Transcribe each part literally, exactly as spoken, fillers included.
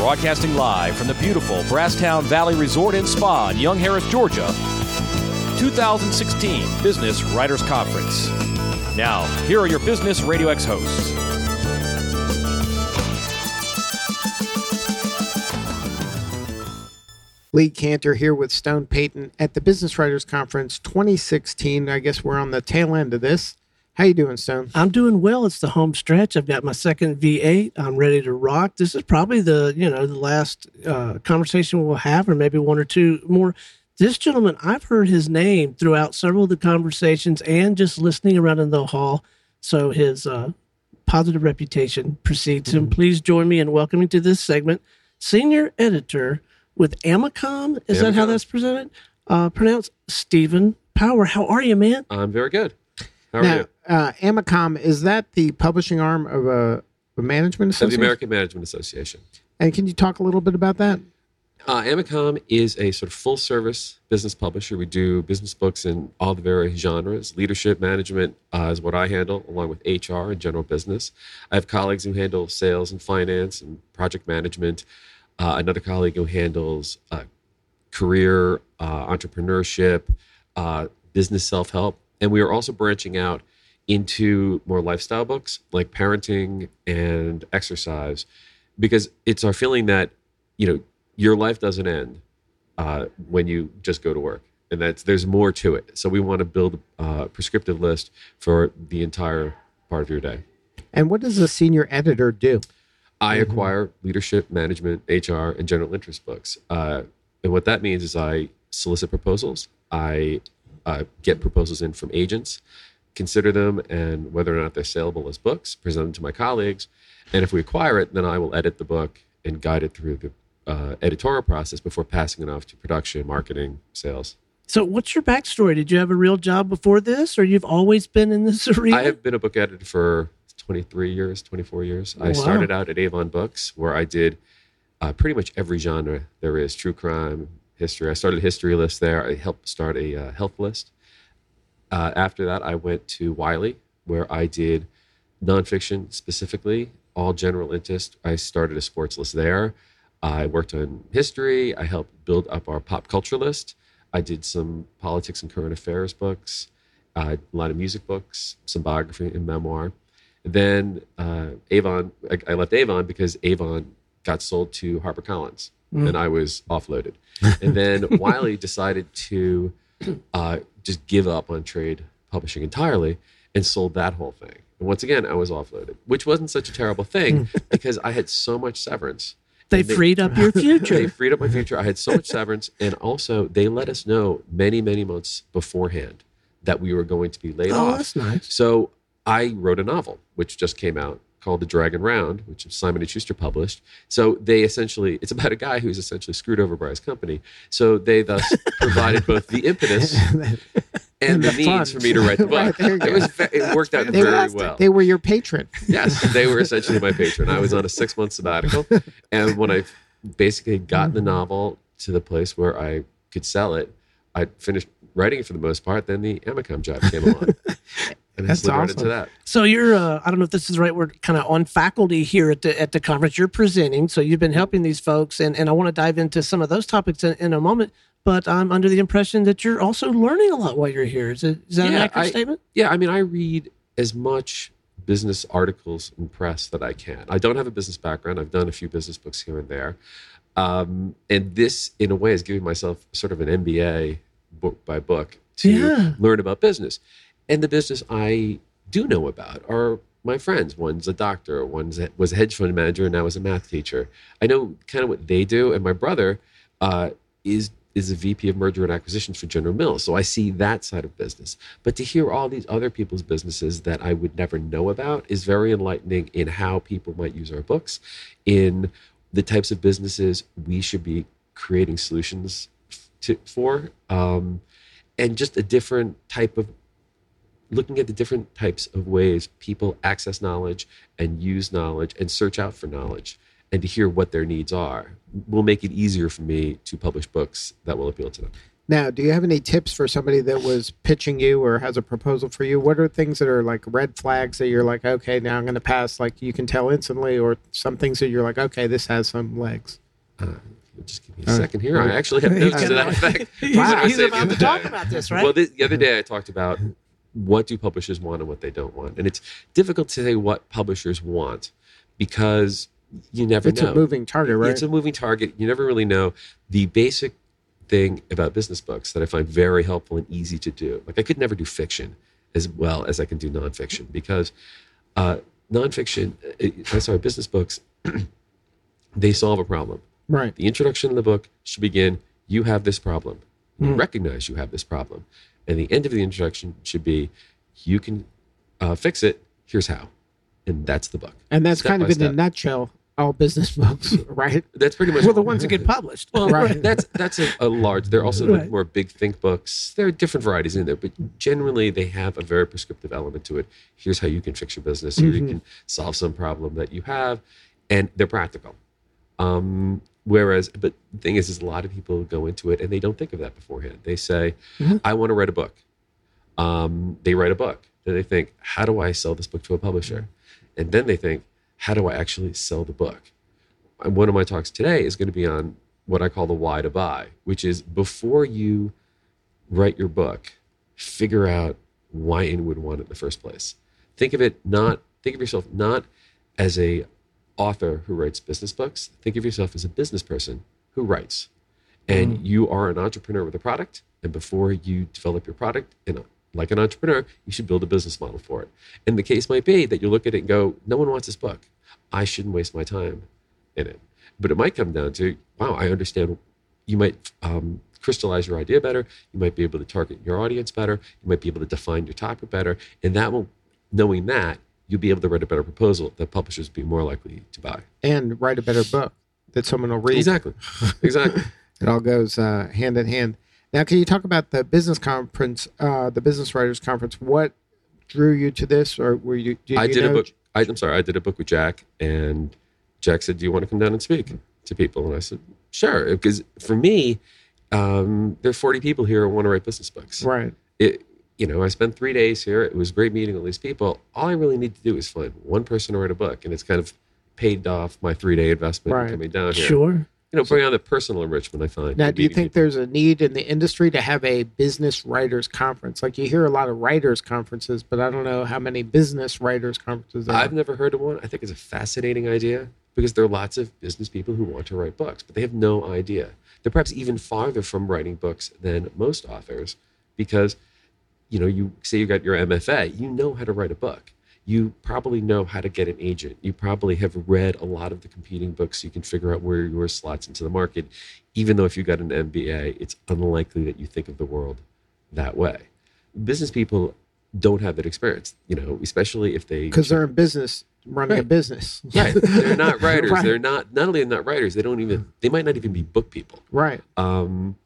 Broadcasting live from the beautiful Brasstown Valley Resort and Spa in Young Harris, Georgia. two thousand sixteen Business Writers Conference. Now, here are your Business Radio X hosts. Lee Cantor here with Stone Payton at the Business Writers Conference twenty sixteen. I guess we're on the tail end of this. How you doing, Stone? I'm doing well. It's the home stretch. I've got my second V eight. I'm ready to rock. This is probably the, you know, the last uh, conversation we'll have, or maybe one or two more. This gentleman, I've heard his name throughout several of the conversations and just listening around in the hall. So his uh, positive reputation precedes him. Mm-hmm. Please join me in welcoming to this segment, senior editor with Amicom. Is Amicom. That how that's presented? Uh, pronounced Stephen Power. How are you, man? I'm very good. How are now, you? Uh, Amicom, is that the publishing arm of a, a management association? Of the American Management Association. And can you talk a little bit about that? Uh, Amicom is a sort of full-service business publisher. We do business books in all the various genres. Leadership management uh, is what I handle, along with H R and general business. I have colleagues who handle sales and finance and project management. Uh, another colleague who handles uh, career, uh, entrepreneurship, uh, business self-help. And we are also branching out into more lifestyle books like parenting and exercise, because it's our feeling that, you know, your life doesn't end uh, when you just go to work, and that's there's more to it. So we want to build a prescriptive list for the entire part of your day. And what does a senior editor do? I mm-hmm. acquire leadership, management, H R, and general interest books. Uh, and what that means is I solicit proposals. I uh, get proposals in from agents, consider them, and whether or not they're saleable as books, present them to my colleagues. And if we acquire it, then I will edit the book and guide it through the uh, editorial process before passing it off to production, marketing, sales. So what's your backstory? Did you have a real job before this, or you've always been in this arena? I have been a book editor for twenty-three years, twenty-four years. I wow. started out at Avon Books, where I did uh, pretty much every genre there is, true crime, history. I started a history list there. I helped start a uh, health list. Uh, after that, I went to Wiley, where I did nonfiction specifically, all general interest. I started a sports list there. I worked on history. I helped build up our pop culture list. I did some politics and current affairs books, uh, a lot of music books, some biography and memoir. Then uh, Avon, I, I left Avon because Avon got sold to HarperCollins, mm. and I was offloaded. And then Wiley decided to uh, just give up on trade publishing entirely and sold that whole thing. And once again, I was offloaded, which wasn't such a terrible thing because I had so much severance. They, they freed up your future. They freed up my future. I had so much severance. And also, they let us know many, many months beforehand that we were going to be laid oh, off. Oh, that's nice. So I wrote a novel, which just came out, called The Dragon Round, which Simon and Schuster published. So they essentially, it's about a guy who's essentially screwed over by his company. So they thus provided both the impetus and the, the means funds. for me to write the book. Right, it, was, it worked out they very were, well. They were your patron. Yes, they were essentially my patron. I was on a six-month sabbatical. And when I basically got the novel to the place where I could sell it, I finished writing it for the most part. Then the Amicom job came along. And that's awesome. Right into that. So you're, uh, I don't know if this is the right word, kind of on faculty here at the at the conference. You're presenting, so you've been helping these folks, and, and I want to dive into some of those topics in, in a moment. But I'm under the impression that you're also learning a lot while you're here. Is, it, is that yeah, an accurate I, statement? Yeah, I mean, I read as much business articles and press that I can. I don't have a business background. I've done a few business books here and there. Um, and this, in a way, is giving myself sort of an M B A book by book to yeah. learn about business. And the business I do know about are my friends. One's a doctor, one was a hedge fund manager, and now is a math teacher. I know kind of what they do. And my brother uh, is is a V P of merger and acquisitions for General Mills. So I see that side of business. But to hear all these other people's businesses that I would never know about is very enlightening in how people might use our books, in the types of businesses we should be creating solutions to, for, um, and just a different type of, looking at the different types of ways people access knowledge and use knowledge and search out for knowledge, and to hear what their needs are will make it easier for me to publish books that will appeal to them. Now, do you have any tips for somebody that was pitching you or has a proposal for you? What are things that are like red flags that you're like, okay, now I'm going to pass, like you can tell instantly, or some things that you're like, okay, this has some legs? Uh, just give me a uh, second here. I actually have notes to that effect. He's, Wow. he's about to talk about this, right? Well, this, the other day I talked about what do publishers want and what they don't want. And it's difficult to say what publishers want because you never it's know. It's a moving target, right? It's a moving target. You never really know. The basic thing about business books that I find very helpful and easy to do, like I could never do fiction as well as I can do nonfiction because uh, nonfiction, uh, sorry, business books, they solve a problem. Right. The introduction of the book should begin, you have this problem. You mm. recognize you have this problem. And the end of the introduction should be, you can uh, fix it, here's how. And that's the book. And that's step kind of in step. a nutshell, all business books, right? That's pretty much well, the ones that get published. Well, right. that's that's a, a large, they're also right. like more big think books. There are different varieties in there, but generally they have a very prescriptive element to it. Here's how you can fix your business. Here mm-hmm. you can solve some problem that you have. And they're practical. Um, Whereas, but the thing is, is a lot of people go into it and they don't think of that beforehand. They say, mm-hmm. I want to write a book. Um, they write a book. Then they think, how do I sell this book to a publisher? And then they think, how do I actually sell the book? And one of my talks today is going to be on what I call the why to buy, which is before you write your book, figure out why anyone would want it in the first place. Think of it not, think of yourself not as a author who writes business books. Think of yourself as a business person who writes. And mm. you are an entrepreneur with a product. And before you develop your product, you know, like an entrepreneur, you should build a business model for it. And the case might be that you look at it and go, no one wants this book. I shouldn't waste my time in it. But it might come down to, wow, I understand. You might um, crystallize your idea better. You might be able to target your audience better. You might be able to define your topic better. And that will, knowing that, you'll be able to write a better proposal that publishers will be more likely to buy. And write a better book that someone will read. Exactly. Exactly. It all goes uh, hand in hand. Now, can you talk about the business conference, uh, the Business Writers Conference? What drew you to this? Or were you, did I you did know? a book. I, I'm sorry. I did a book with Jack, and Jack said, do you want to come down and speak to people? And I said, sure. Because for me, um, there are forty people here who want to write business books. Right. It, You know, I spent three days here. It was great meeting all these people. All I really need to do is find one person to write a book, and it's kind of paid off my three-day investment right. in coming down here. Sure. You know, bring on the personal enrichment I find. Now, do you think people. there's a need in the industry to have a business writers conference? Like you hear a lot of writers conferences, but I don't know how many business writers conferences there I've are. never heard of one. I think it's a fascinating idea because there are lots of business people who want to write books, but they have no idea. They're perhaps even farther from writing books than most authors because you know, you say you got your M F A, you know how to write a book. You probably know how to get an agent. You probably have read a lot of the competing books so you can figure out where your slots into the market. Even though if you got an M B A, it's unlikely that you think of the world that way. Business people don't have that experience, you know, especially if they... Because they're in business, running right. a business. Right. They're not writers. Right. They're not, not only not writers, they don't even, they might not even be book people. Right. Um,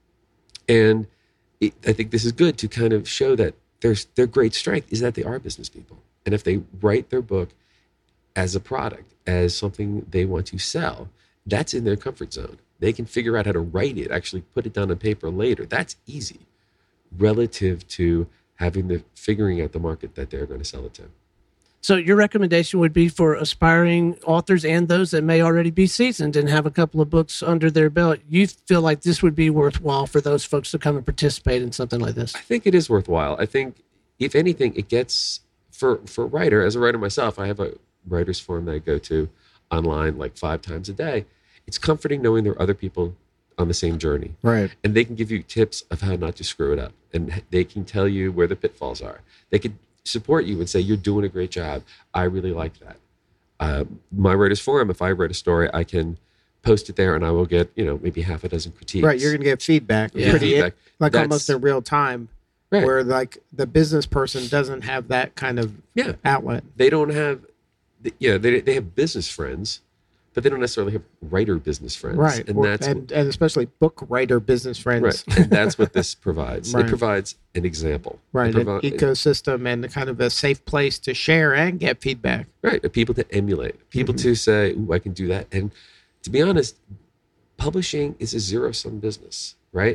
and... It, I think this is good to kind of show that there's their great strength is that they are business people. And if they write their book as a product, as something they want to sell, that's in their comfort zone. They can figure out how to write it, actually put it down on paper later. That's easy relative to having the figuring out the market that they're going to sell it to. So your recommendation would be for aspiring authors and those that may already be seasoned and have a couple of books under their belt. You feel like this would be worthwhile for those folks to come and participate in something like this? I think it is worthwhile. I think, if anything, it gets, for, for a writer, as a writer myself, I have a writer's forum that I go to online like five times a day. It's comforting knowing there are other people on the same journey. Right. And they can give you tips of how not to screw it up. And they can tell you where the pitfalls are. They could support you and say, you're doing a great job. I really like that. Uh, my writer's forum, if I write a story, I can post it there and I will get, you know, maybe half a dozen critiques. Right. You're going to get feedback. Yeah. Pretty, Feedback. like That's, almost in real time. Right. Where like the business person doesn't have that kind of yeah. outlet. They don't have, yeah, they, they have business friends, but they don't necessarily have writer business friends. Right. And or, that's and, and especially book writer business friends. Right. And that's what this provides. Right. It provides an example. Right. It provi- An ecosystem and kind of a safe place to share and get feedback. Right. People to emulate, people mm-hmm. to say, ooh, I can do that. And to be honest, publishing is a zero sum business, right?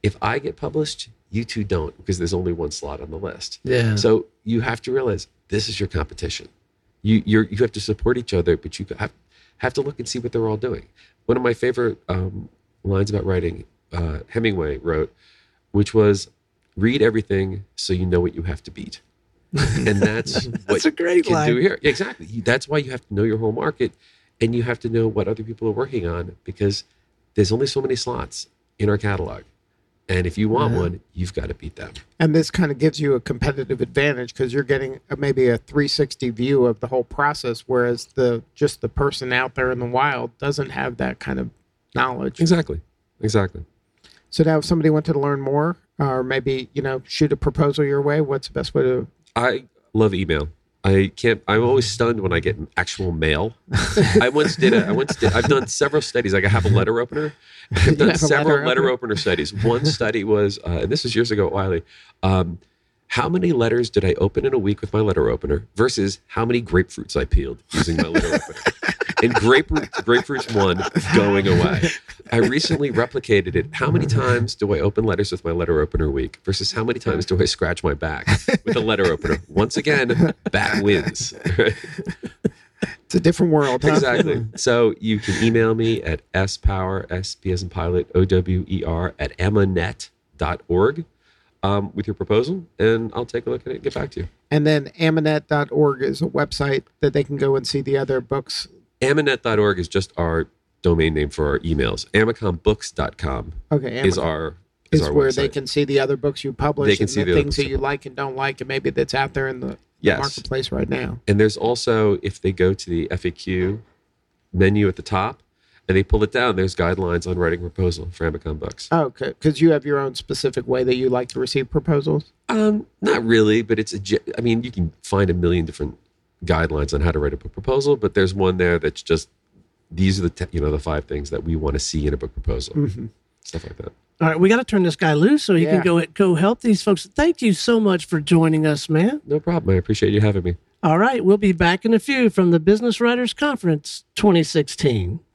If I get published, you two don't, because there's only one slot on the list. Yeah. So you have to realize this is your competition. You you're, you have to support each other, but you have have to look and see what they're all doing. One of my favorite um, lines about writing, uh, Hemingway wrote, which was, "Read everything so you know what you have to beat." And that's what That's a great you can line. do here. Exactly. That's why you have to know your whole market, and you have to know what other people are working on, because there's only so many slots in our catalog. And if you want Yeah. one, you've got to beat them. And this kind of gives you a competitive advantage because you're getting a, maybe a three sixty view of the whole process, whereas the just the person out there in the wild doesn't have that kind of knowledge. Exactly. Exactly. So now if somebody wanted to learn more or maybe, you know, shoot a proposal your way, what's the best way to... I love email. I can't. I'm always stunned when I get actual mail. I once did. A, I once did. I've done several studies. Like I have a letter opener. I've done have a several letter letter, opener? opener studies. One study was, uh, and this was years ago at Wiley. Um, how many letters did I open in a week with my letter opener versus how many grapefruits I peeled using my letter opener? And grapefruit, grapefruits won, going away. I recently replicated it. How many times do I open letters with my letter opener a week versus how many times do I scratch my back with a letter opener? Once again, back wins. It's a different world, huh? Exactly. So you can email me at spower, S P as in pilot, O W E R, at amanet dot org um, with your proposal, and I'll take a look at it and get back to you. And then amanet dot org is a website that they can go and see the other books. amanet dot org is just our domain name for our emails. amicon books dot com Okay, is Amazon our is, is our where website. they can see the other books you publish They can and see the, the other things books that you like and don't like and maybe that's out there in the, the Yes. marketplace right now. And there's also, if they go to the F A Q menu at the top and they pull it down, there's guidelines on writing a proposal for Amicon Books. Oh, okay, because you have your own specific way that you like to receive proposals. Um, not really, but it's a. ge- I mean, you can find a million different guidelines on how to write a book proposal, but there's one there that's just these are the te- you know the five things that we want to see in a book proposal, Mm-hmm. stuff like that. All right, we got to turn this guy loose so he Yeah. can go go help these folks. Thank you so much for joining us, man. No problem. I appreciate you having me. All right, we'll be back in a few from the Business Writers Conference twenty sixteen.